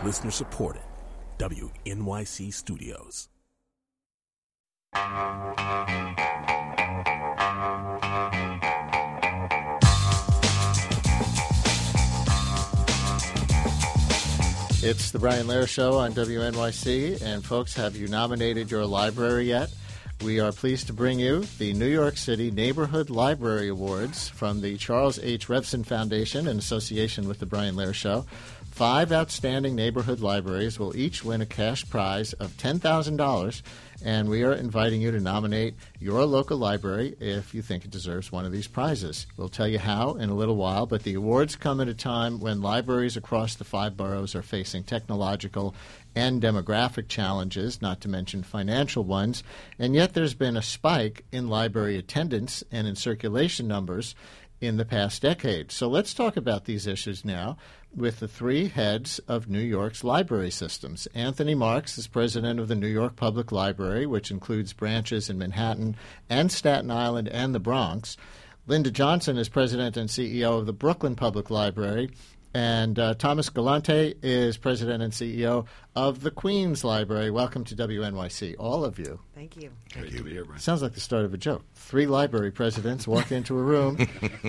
Listener supported. WNYC Studios. It's the Brian Lehrer Show on WNYC. And folks, have you nominated your library yet? We are pleased to bring you the New York City Neighborhood Library Awards from the Charles H. Revson Foundation in association with the Brian Lehrer Show. 5 outstanding neighborhood libraries will each win a cash prize of $10,000, and we are inviting you to nominate your local library if you think it deserves one of these prizes. We'll tell you how in a little while, but the awards come at a time when libraries across the 5 boroughs are facing technological and demographic challenges, not to mention financial ones, and yet there's been a spike in library attendance and in circulation numbers in the past decade. So let's talk about these issues now with the 3 heads of New York's library systems. Anthony Marks is president of the New York Public Library, which includes branches in Manhattan and Staten Island and the Bronx. Linda Johnson is president and CEO of the Brooklyn Public Library. And Thomas Galante is president and CEO of the Queens Library. Welcome to WNYC, all of you. Thank you. Thank you to be here, Brian. Sounds like the start of a joke. 3 library presidents walk into a room.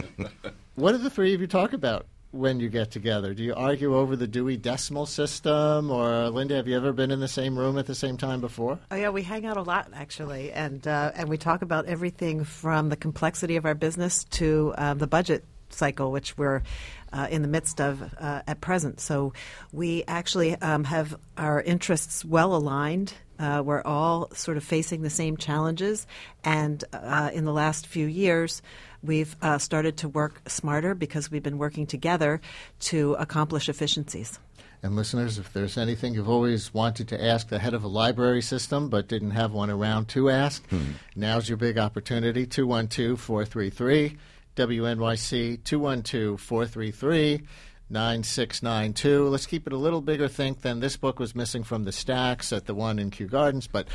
What do the 3 of you talk about when you get together? Do you argue over the Dewey Decimal System? Or, Linda, have you ever been in the same room at the same time before? Oh, yeah, we hang out a lot, actually. And we talk about everything from the complexity of our business to the budget cycle, which we're in the midst of at present. So we actually have our interests well aligned. We're all sort of facing the same challenges. And in the last few years, we've started to work smarter because we've been working together to accomplish efficiencies. And listeners, if there's anything you've always wanted to ask the head of a library system but didn't have one around to ask, now's your big opportunity. 212-433 WNYC, 212-433-9692. Let's keep it a little bigger think than this book was missing from the stacks at the one in Kew Gardens, but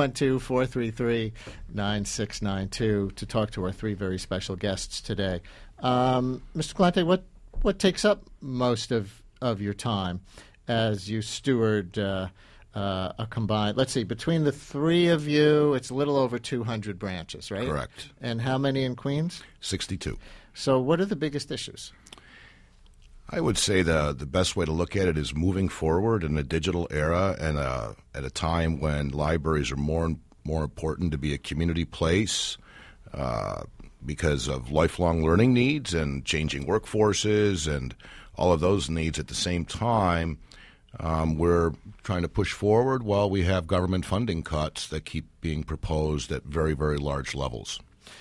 212-433-9692 to talk to our 3 very special guests today. Mr. Galante, what takes up most of your time as you steward a combined, let's see, between the 3 of you, it's a little over 200 branches, right? Correct. And how many in Queens? 62. So what are the biggest issues? I would say the best way to look at it is moving forward in a digital era and at a time when libraries are more important to be a community place because of lifelong learning needs and changing workforces and all of those needs at the same time. We're trying to push forward while we have government funding cuts that keep being proposed at very, very large levels.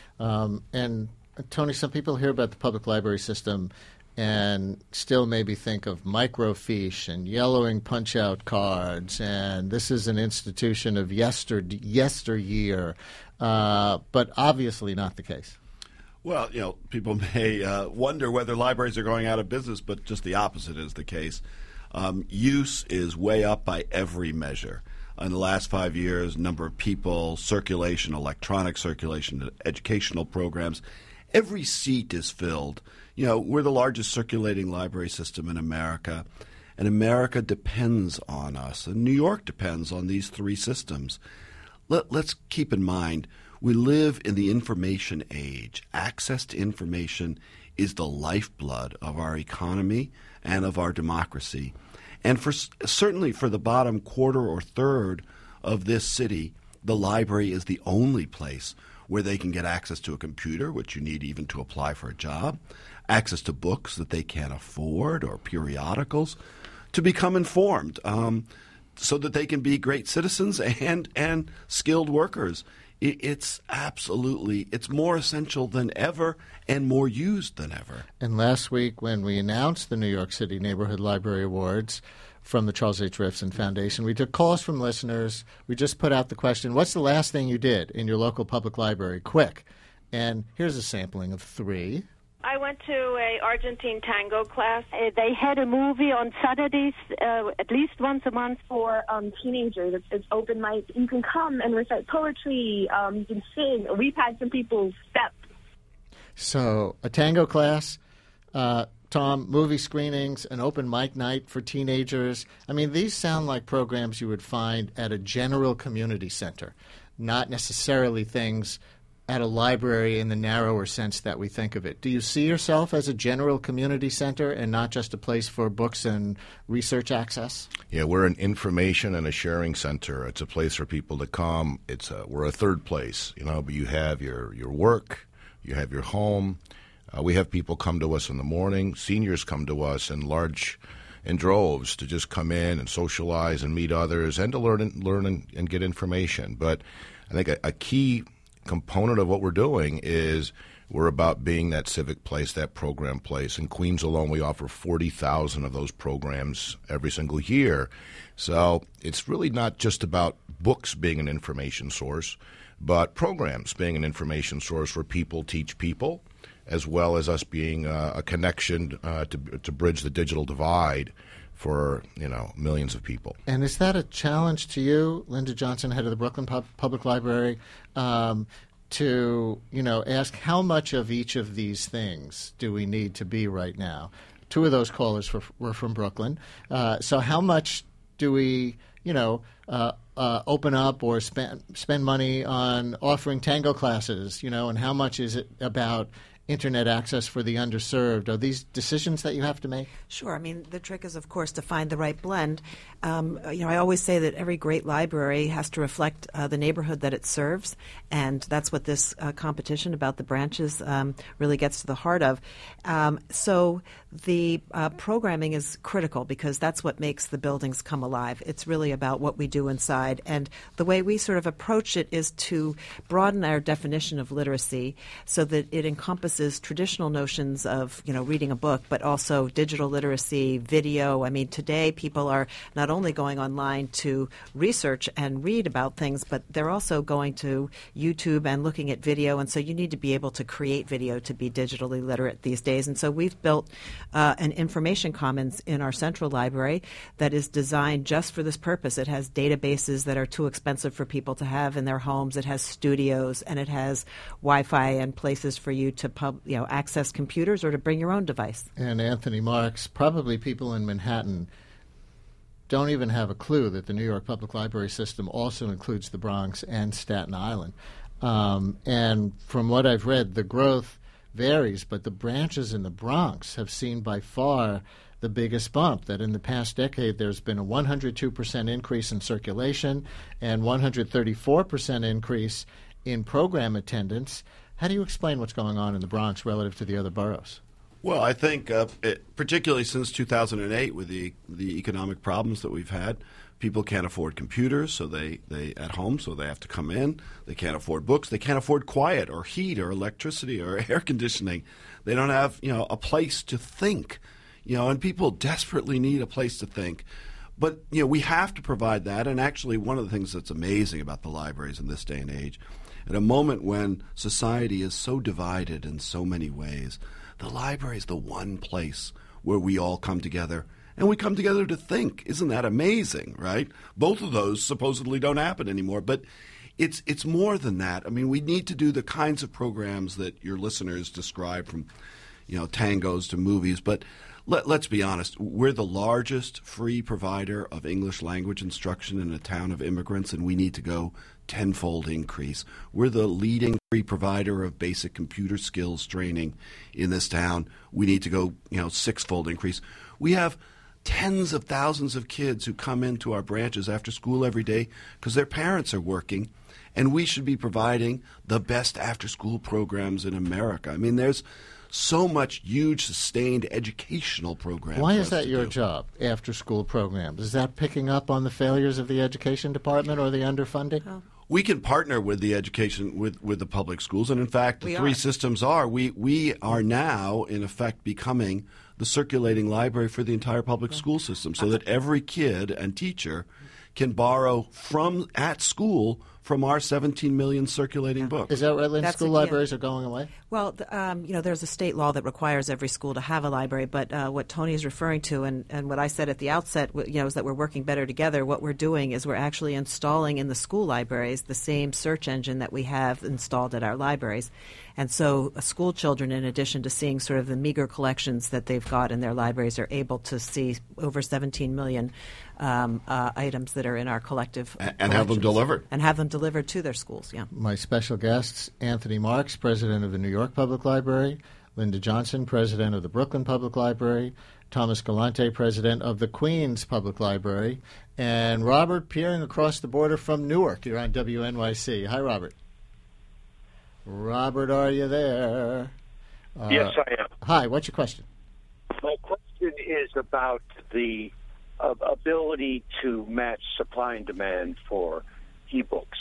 And, Tony, some people hear about the public library system and still maybe think of microfiche and yellowing punch-out cards, and this is an institution of yesteryear, but obviously not the case. Well, people may wonder whether libraries are going out of business, but just the opposite is the case. Use is way up by every measure. In the last 5 years, number of people, circulation, electronic circulation, educational programs, every seat is filled. We're the largest circulating library system in America, and America depends on us, and New York depends on these 3 systems. Let's keep in mind, we live in the information age. Access to information is the lifeblood of our economy and of our democracy. And certainly for the bottom quarter or third of this city, the library is the only place where they can get access to a computer, which you need even to apply for a job, access to books that they can't afford or periodicals, to become informed so that they can be great citizens and skilled workers. It's more essential than ever and more used than ever. And last week when we announced the New York City Neighborhood Library Awards from the Charles H. Revson Foundation, we took calls from listeners. We just put out the question, what's the last thing you did in your local public library? Quick. And here's a sampling of 3. I went to a Argentine tango class. They had a movie on Saturdays, at least once a month for teenagers. It's open mic. You can come and recite poetry. You can sing. We've had some people step. So a tango class. Tom, movie screenings, an open mic night for teenagers. I mean, these sound like programs you would find at a general community center, not necessarily things at a library in the narrower sense that we think of it. Do you see yourself as a general community center and not just a place for books and research access? Yeah, we're an information and a sharing center. It's a place for people to come. We're a third place, but you have your work, you have your home. We have people come to us in the morning. Seniors come to us in droves to just come in and socialize and meet others and to learn and get information. But I think a key component of what we're doing is we're about being that civic place, that program place. In Queens alone, we offer 40,000 of those programs every single year. So it's really not just about books being an information source, but programs being an information source where people teach people, as well as us being a connection to bridge the digital divide for millions of people. And is that a challenge to you, Linda Johnson, head of the Brooklyn Public Library, to ask how much of each of these things do we need to be right now? Two of those callers were from Brooklyn. So how much do we open up or spend money on offering tango classes? And how much is it about Internet access for the underserved? Are these decisions that you have to make? Sure. I mean, the trick is, of course, to find the right blend. I always say that every great library has to reflect the neighborhood that it serves, and that's what this competition about the branches really gets to the heart of. So the programming is critical because that's what makes the buildings come alive. It's really about what we do inside, and the way we sort of approach it is to broaden our definition of literacy so that it encompasses traditional notions of, reading a book, but also digital literacy, video. I mean, today people are not only going online to research and read about things, but they're also going to YouTube and looking at video. And so you need to be able to create video to be digitally literate these days. And so we've built an information commons in our central library that is designed just for this purpose. It has databases that are too expensive for people to have in their homes. It has studios, and it has Wi-Fi and places for you to access computers or to bring your own device. And Anthony Marks, probably people in Manhattan don't even have a clue that the New York Public Library system also includes the Bronx and Staten Island. And from what I've read, the growth varies, but the branches in the Bronx have seen by far the biggest bump, that in the past decade there's been a 102% increase in circulation and 134% increase in program attendance. How do you explain what's going on in the Bronx relative to the other boroughs? Well, I think particularly since 2008 with the economic problems that we've had, people can't afford computers, so they at home, so they have to come in. They can't afford books. They can't afford quiet or heat or electricity or air conditioning. They don't have, a place to think, and people desperately need a place to think. But, we have to provide that. And actually, one of the things that's amazing about the libraries in this day and age, at a moment when society is so divided in so many ways, the library is the one place where we all come together, and we come together to think. Isn't that amazing, right? Both of those supposedly don't happen anymore, but it's more than that. I mean, we need to do the kinds of programs that your listeners describe, from tangos to movies, but let's be honest. We're the largest free provider of English language instruction in a town of immigrants, and we need to go tenfold increase. We're the leading free provider of basic computer skills training in this town. We need to go, sixfold increase. We have tens of thousands of kids who come into our branches after school every day because their parents are working, and we should be providing the best after-school programs in America. I mean, there's so much huge, sustained educational programs. Why is that your job, after-school programs? Is that picking up on the failures of the education department or the underfunding? Oh. We can partner with the education, with the public schools, and in fact, the three systems are. We are now, in effect, becoming the circulating library for the entire public school system, so that every kid and teacher can borrow at school from our 17 million circulating books. Is that right, Lynn? That's School libraries are going away? Well, there's a state law that requires every school to have a library, but what Tony is referring to and what I said at the outset, is that we're working better together. What we're doing is we're actually installing in the school libraries the same search engine that we have installed at our libraries. And so school children, in addition to seeing sort of the meager collections that they've got in their libraries, are able to see over 17 million items that are in our collective and have them delivered. And have them delivered to their schools, yeah. My special guests, Anthony Marks, president of the New York Public Library, Linda Johnson, president of the Brooklyn Public Library, Thomas Galante, president of the Queens Public Library, and Robert peering across the border from Newark. You're on WNYC. Hi, Robert. Robert, are you there? Yes, I am. Hi, what's your question? My question is about the ability to match supply and demand for e-books.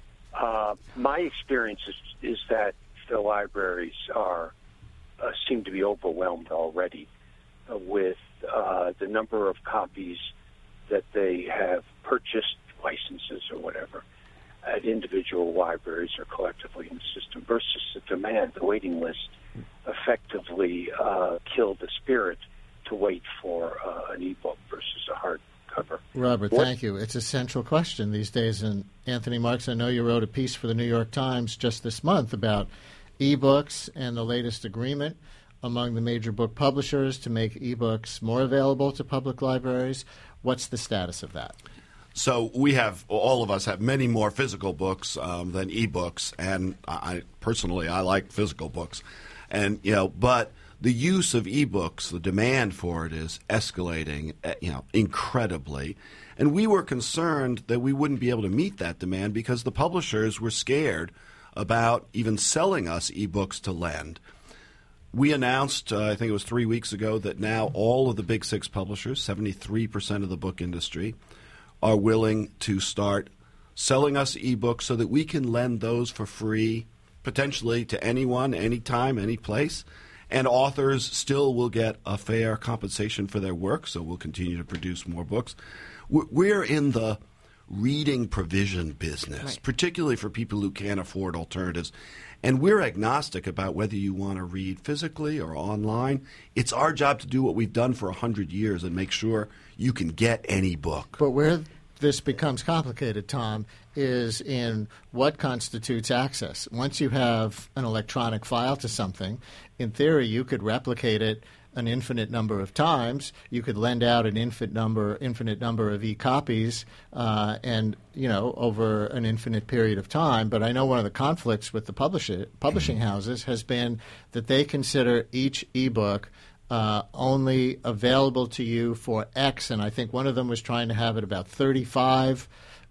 My experience is that the libraries seem to be overwhelmed already with the number of copies that they have purchased, licenses or whatever, at individual libraries or collectively in the system versus the demand. The waiting list effectively killed the spirit to wait for an e-book versus a hardcover. Robert, thank you. It's a central question these days. And Anthony Marks, I know you wrote a piece for the New York Times just this month about e-books and the latest agreement among the major book publishers to make e-books more available to public libraries. What's the status of that? So all of us have many more physical books than e-books, and I personally like physical books, and but the use of e-books, the demand for it is escalating, incredibly, and we were concerned that we wouldn't be able to meet that demand because the publishers were scared about even selling us e-books to lend. We announced, I think it was 3 weeks ago, that now all of the big six publishers, 73% of the book industry, are willing to start selling us e-books so that we can lend those for free, potentially to anyone, anytime, any place. And authors still will get a fair compensation for their work, so we'll continue to produce more books. We're in the reading provision business, right, particularly for people who can't afford alternatives. And we're agnostic about whether you want to read physically or online. It's our job to do what we've done for 100 years and make sure you can get any book. But where this becomes complicated, Tom, is in what constitutes access. Once you have an electronic file to something, in theory you could replicate it an infinite number of times. You could lend out an infinite number of e-copies and over an infinite period of time. But I know one of the conflicts with the publishing houses has been that they consider each e-book only available to you for X, and I think one of them was trying to have it about 35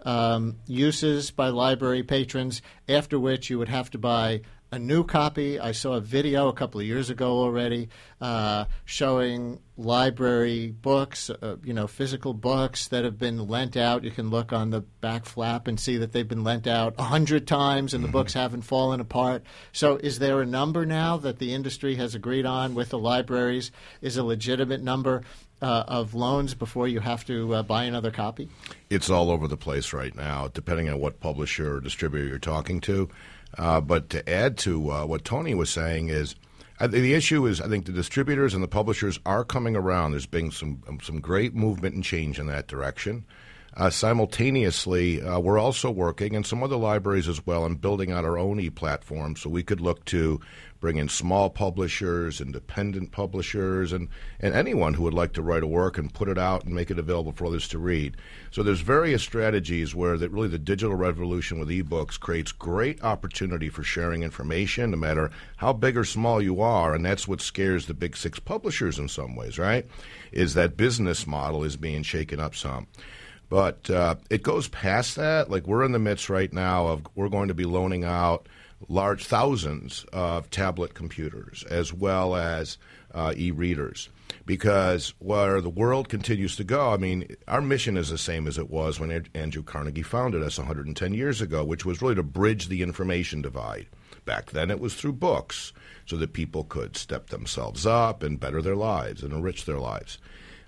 uses by library patrons, after which you would have to buy a new copy. I saw a video a couple of years ago already showing library books, physical books that have been lent out. You can look on the back flap and see that they've been lent out 100 times and the books haven't fallen apart. So is there a number now that the industry has agreed on with the libraries is a legitimate number of loans before you have to buy another copy? It's all over the place right now, depending on what publisher or distributor you're talking to. But to add to what Tony was saying is, the issue is I think the distributors and the publishers are coming around. There's been some great movement and change in that direction. Simultaneously, we're also working, and some other libraries as well, on building out our own e-platform so we could look to bring in small publishers, independent publishers, and anyone who would like to write a work and put it out and make it available for others to read. So there's various strategies where really the digital revolution with e-books creates great opportunity for sharing information, no matter how big or small you are, and that's what scares the big six publishers in some ways, right, is that business model is being shaken up some. But it goes past that. Like we're in the midst right now of we're going to be loaning out large thousands of tablet computers as well as e-readers. Because where the world continues to go, I mean, our mission is the same as it was when Andrew Carnegie founded us 110 years ago, which was really to bridge the information divide. Back then it was through books so that people could step themselves up and better their lives and enrich their lives.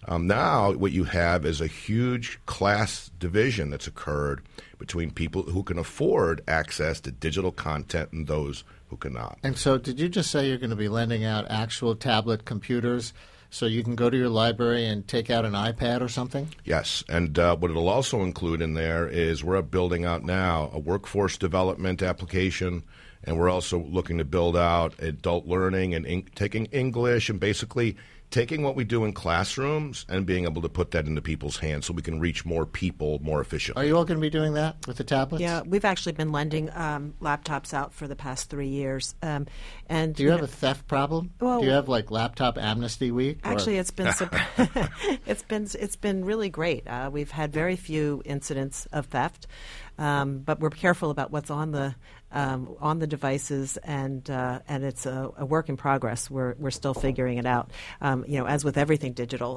Now what you have is a huge class division that's occurred between people who can afford access to digital content and those who cannot. And so did you just say you're going to be lending out actual tablet computers so you can go to your library and take out an iPad or something? Yes, and what it'll also include in there is we're building out now a workforce development application, and we're also looking to build out adult learning and taking English and basically taking what we do in classrooms and being able to put that into people's hands so we can reach more people more efficiently. Are you all going to be doing that with the tablets? Yeah, we've actually been lending laptops out for the past 3 years. And do you have a theft problem? Well, do you have like laptop amnesty week? Actually, it's been it's been really great. We've had very few incidents of theft, but we're careful about what's on the devices, and it's a work in progress. We're still figuring it out. As with everything digital,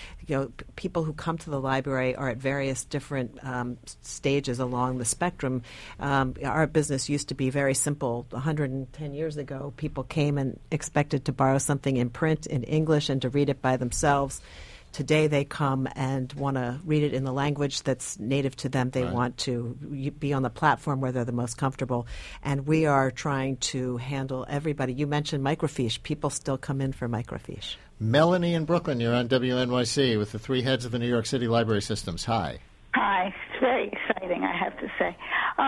people who come to the library are at various different stages along the spectrum. Our business used to be very simple. 110 years ago, people came and expected to borrow something in print in English and to read it by themselves. Today they come and want to read it in the language that's native to them. They want to be on the platform where they're the most comfortable. And we are trying to handle everybody. You mentioned microfiche. People still come in for microfiche. Melanie in Brooklyn, you're on WNYC with the three heads of the New York City Library Systems. Hi. Hi. It's very exciting, I have to say.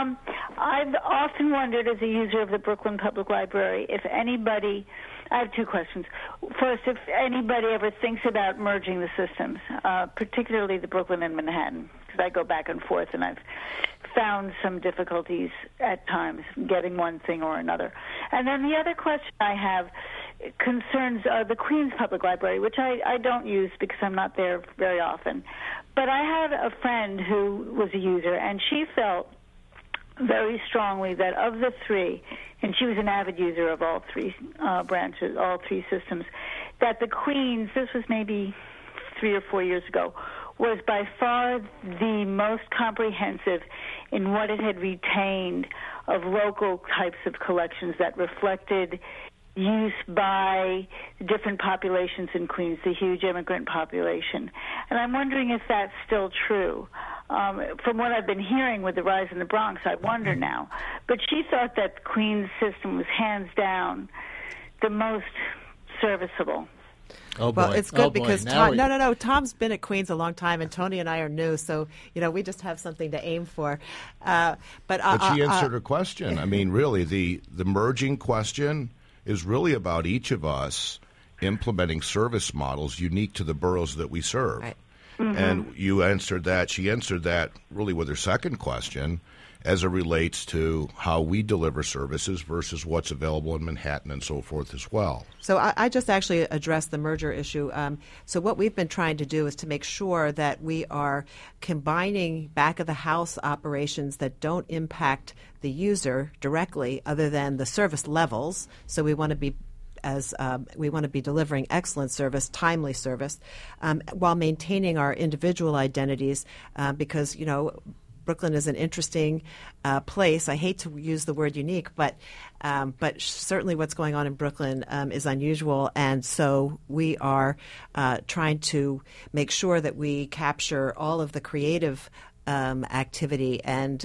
I've often wondered, as a user of the Brooklyn Public Library, if anybody... I have two questions. First, if anybody ever thinks about merging the systems, particularly the Brooklyn and Manhattan, because I go back and forth and I've found some difficulties at times getting one thing or another. And then the other question I have concerns the Queens Public Library, which I don't use because I'm not there very often. But I had a friend who was a user, and she felt very strongly that of the three, and she was an avid user of all three branches, all three systems, that the Queens, this was maybe 3 or 4 years ago, was by far the most comprehensive in what it had retained of local types of collections that reflected use by different populations in Queens, the huge immigrant population. And I'm wondering if that's still true. From what I've been hearing with the rise in the Bronx, I wonder now. But she thought that Queens system was hands down the most serviceable. Oh boy. Well, it's good because no. Tom's been at Queens a long time, and Tony and I are new, so we just have something to aim for. But she answered her question. I mean, really, the merging question is really about each of us implementing service models unique to the boroughs that we serve. Right. Mm-hmm. And you answered that. She answered that really with her second question as it relates to how we deliver services versus what's available in Manhattan and so forth as well. So I just actually addressed the merger issue. So what we've been trying to do is to make sure that we are combining back-of-the-house operations that don't impact the user directly other than the service levels. So we want to be delivering excellent service, timely service, while maintaining our individual identities because, Brooklyn is an interesting place. I hate to use the word unique, but certainly what's going on in Brooklyn is unusual, and so we are trying to make sure that we capture all of the creative activity and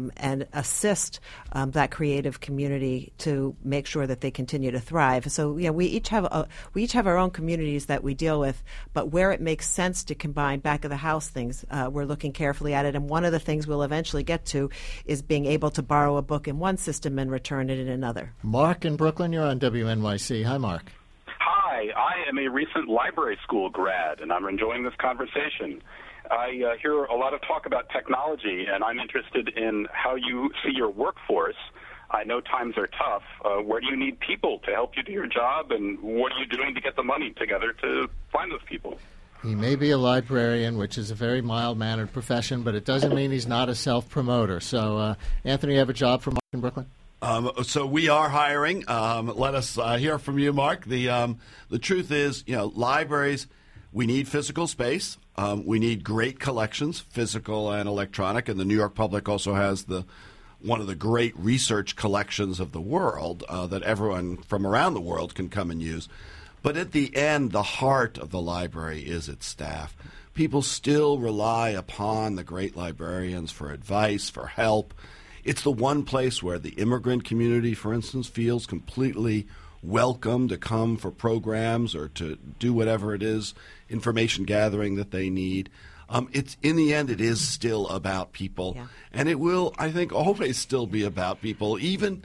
assist that creative community to make sure that they continue to thrive. So we each have our own communities that we deal with, but where it makes sense to combine back of the house things, we're looking carefully at it. And one of the things we'll eventually get to is being able to borrow a book in one system and return it in another. Mark in Brooklyn, you're on WNYC. Hi, Mark. Hi, I am a recent library school grad, and I'm enjoying this conversation. I hear a lot of talk about technology, and I'm interested in how you see your workforce. I know times are tough. Where do you need people to help you do your job, and what are you doing to get the money together to find those people? He may be a librarian, which is a very mild-mannered profession, but it doesn't mean he's not a self-promoter. So, Anthony, you have a job for Mark in Brooklyn? So we are hiring. Let us hear from you, Mark. The truth is, libraries, we need physical space. We need great collections, physical and electronic, and the New York Public also has one of the great research collections of the world that everyone from around the world can come and use. But at the end, the heart of the library is its staff. People still rely upon the great librarians for advice, for help. It's the one place where the immigrant community, for instance, feels completely welcome to come for programs or to do whatever it is, information gathering that they need. It's in the end, it is still about people, and it will, I think, always still be about people, even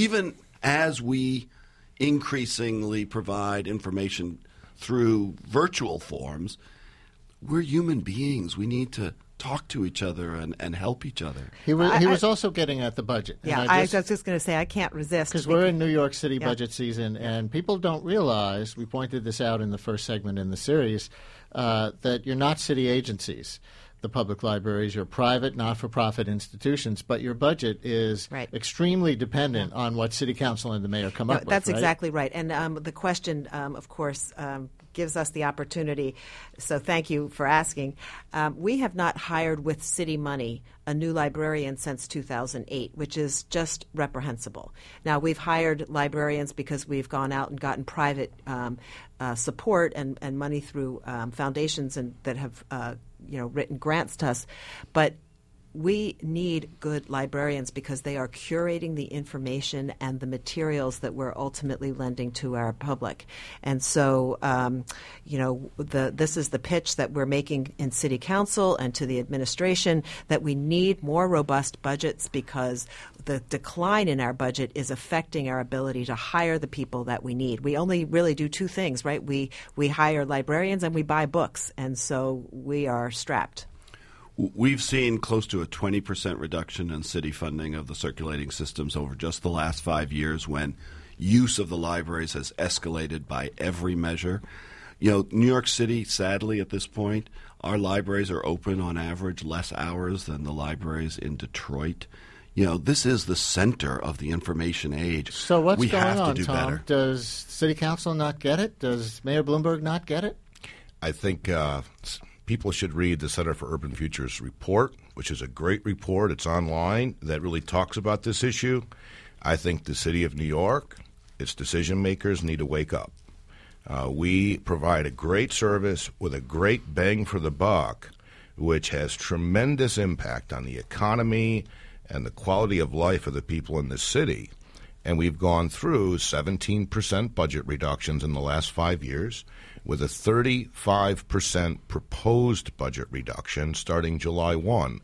as we increasingly provide information through virtual forms. We're human beings. We need to talk to each other and help each other. He was also getting at the budget. Yeah, I was just going to say I can't resist. Because we're in New York City budget season, and people don't realize, we pointed this out in the first segment in the series, that you're not city agencies. The public libraries, you're private, not-for-profit institutions, but your budget is extremely dependent on what city council and the mayor come up with. That's exactly right. And the question, of course, gives us the opportunity, so thank you for asking. We have not hired with city money a new librarian since 2008, which is just reprehensible. Now, we've hired librarians because we've gone out and gotten private support and money through foundations that have written grants to us, but we need good librarians because they are curating the information and the materials that we're ultimately lending to our public. And so, this is the pitch that we're making in City Council and to the administration, that we need more robust budgets because the decline in our budget is affecting our ability to hire the people that we need. We only really do two things, right? We hire librarians and we buy books, and so we are strapped. We've seen close to a 20% reduction in city funding of the circulating systems over just the last 5 years, when use of the libraries has escalated by every measure. New York City, sadly, at this point, our libraries are open on average less hours than the libraries in Detroit. This is the center of the information age. So what's we going have on, to do Tom? better. Does City Council not get it? Does Mayor Bloomberg not get it? I think people should read the Center for Urban Futures report, which is a great report. It's online, that really talks about this issue. I think the city of New York, its decision makers, need to wake up. We provide a great service with a great bang for the buck, which has tremendous impact on the economy and the quality of life of the people in the city. And we've gone through 17% budget reductions in the last 5 years, with a 35% proposed budget reduction starting July 1.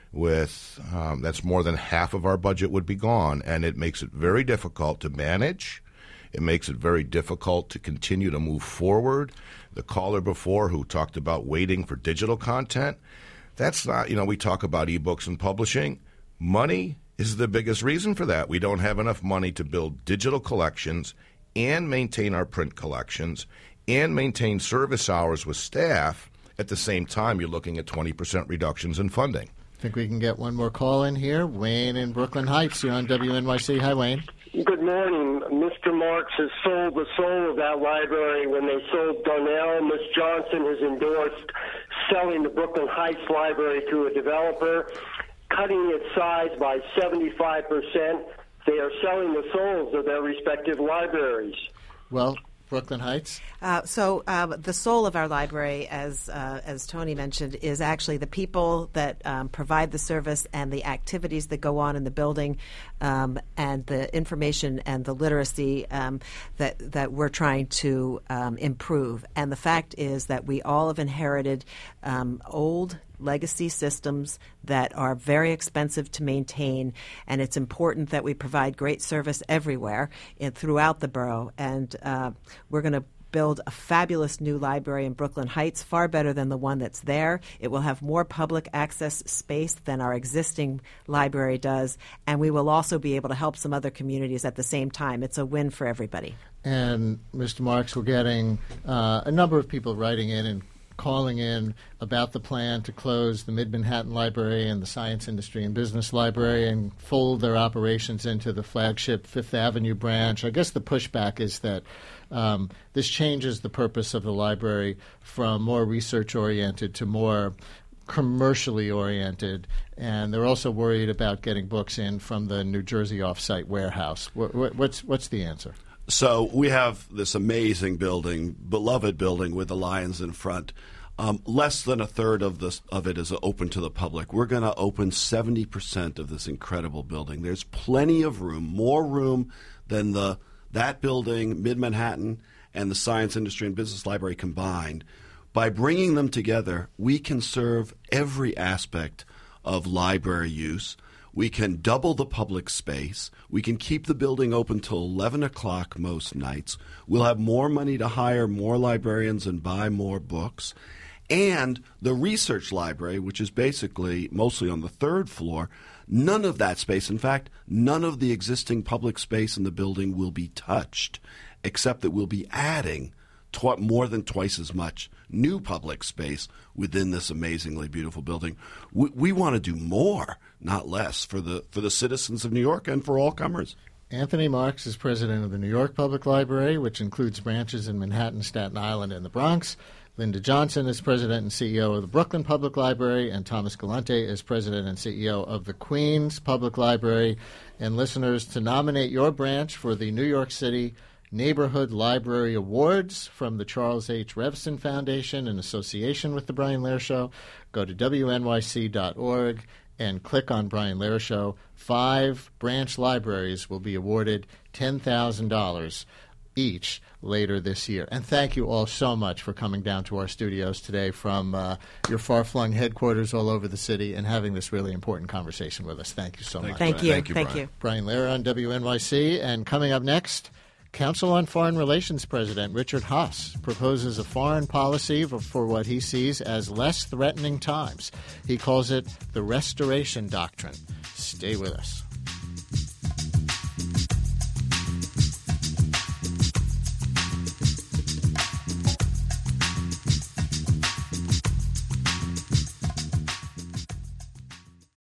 That's more than half of our budget would be gone, and it makes it very difficult to manage. It makes it very difficult to continue to move forward. The caller before who talked about waiting for digital content, that's not, we talk about ebooks and publishing. Money is the biggest reason for that. We don't have enough money to build digital collections and maintain our print collections and maintain service hours with staff. At the same time, you're looking at 20% reductions in funding. I think we can get one more call in here. Wayne in Brooklyn Heights, you're on WNYC. Hi, Wayne. Good morning. Mr. Marks has sold the soul of that library. When they sold Donnell, Ms. Johnson has endorsed selling the Brooklyn Heights Library to a developer, cutting its size by 75%. They are selling the souls of their respective libraries. Well, Brooklyn Heights? So the soul of our library, as Tony mentioned, is actually the people that provide the service and the activities that go on in the building, and the information and the literacy that we're trying to improve. And the fact is that we all have inherited old legacy systems that are very expensive to maintain, and it's important that we provide great service everywhere and throughout the borough. And we're going to build a fabulous new library in Brooklyn Heights, far better than the one that's there. It will have more public access space than our existing library does, and we will also be able to help some other communities at the same time. It's a win for everybody. And, Mr. Marks, we're getting a number of people writing in and calling in about the plan to close the Mid-Manhattan Library and the Science Industry and Business Library and fold their operations into the flagship Fifth Avenue branch. I guess the pushback is that this changes the purpose of the library from more research-oriented to more commercially oriented, and they're also worried about getting books in from the New Jersey off-site warehouse. What's the answer? So we have this amazing building, beloved building with the lions in front. Less than a third of it is open to the public. We're going to open 70% of this incredible building. There's plenty of room, more room than that building, Mid-Manhattan, and the Science, Industry, and Business Library combined. By bringing them together, we can serve every aspect of library use. We can double the public space. We can keep the building open till 11 o'clock most nights. We'll have more money to hire more librarians and buy more books. And the research library, which is basically mostly on the third floor, none of that space, in fact, none of the existing public space in the building will be touched, except that we'll be adding more than twice as much new public space within this amazingly beautiful building. We want to do more, not less, for the citizens of New York and for all comers. Anthony Marks is president of the New York Public Library, which includes branches in Manhattan, Staten Island, and the Bronx. Linda Johnson is president and CEO of the Brooklyn Public Library, and Thomas Galante is president and CEO of the Queens Public Library. And listeners, to nominate your branch for the New York City Neighborhood Library Awards from the Charles H. Revson Foundation in association with The Brian Lehrer Show, go to wnyc.org and click on Brian Lehrer Show. 5 branch libraries will be awarded $10,000 each later this year. And thank you all so much for coming down to our studios today from your far-flung headquarters all over the city and having this really important conversation with us. Thank you so much. Thank you. Thank you. Brian Lehrer on WNYC. And coming up next, Council on Foreign Relations President Richard Haass proposes a foreign policy for what he sees as less threatening times. He calls it the Restoration Doctrine. Stay with us.